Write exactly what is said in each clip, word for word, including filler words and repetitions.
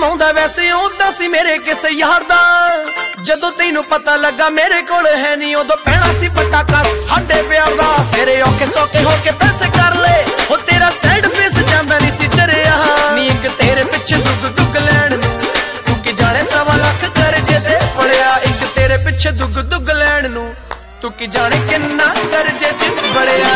कमाउंदा वैसे ओदा सी मेरे किस यार दा। जदों तैनू पता लगा मेरे कोल है नहीं उदों पैना सी पटाका साडे प्यार दा। फिर औखे सौखे होके पैसे कर ले हो तेरा सैड फेस जांदा नहीं सी चरिया। नी एक तेरे पिछे दुग दुग लैण नू तू की जाने सवा लख करजे ते फड़िया। एक तेरे पिछे दुग दुग लैण नू तू की जाने किन्ना करजे च बड़िया।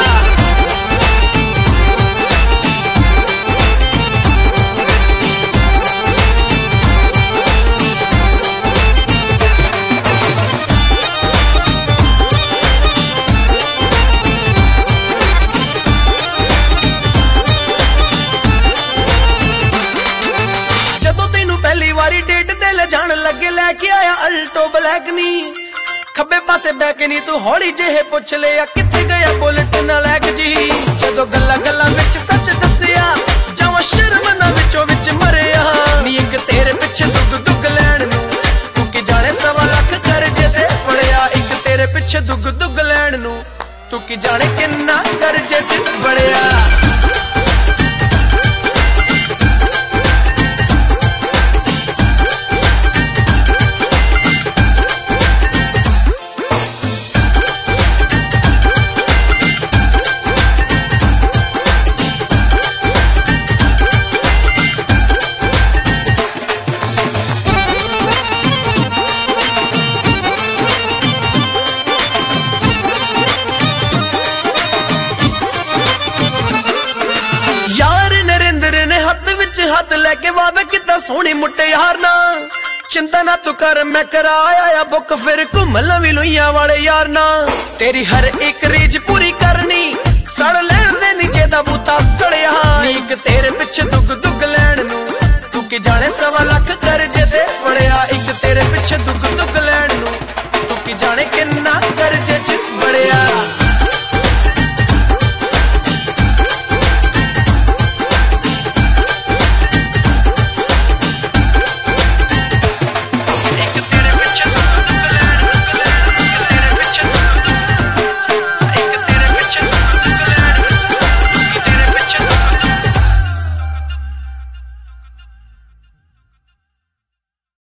डेट ते ले जान लगे लैके आया अल्टो ब्लैक नी। खब्बे पासे बैके नी तू हौली जेहे पुछ लिया किथे गया बुलेट नालैक जी। जदों गल्ला गल्ला विच सच दसिया जावां शर्म ना विचों विच मरिया। नी एक तेरे पिछे दुग दुग लैण नू तू की जाने सवा लख करजे ते फड़िया। एक तेरे पिछे दुग दुग लैण नू तू की जाने किन्ना करजे च बड़िया। हथ लैके वादा किता सोहनी मुट्टे यार ना। चिंता ना तू कर मैं कराया बुक फिर घूम लवी लुइया वाले यार ना। तेरी हर एक रीज पूरी करनी सड़ लैण दे नीचे दा बूता सड़िया। एक तेरे पिछे दुग दुग लैण नू तू की जाने सवा लख करजे ते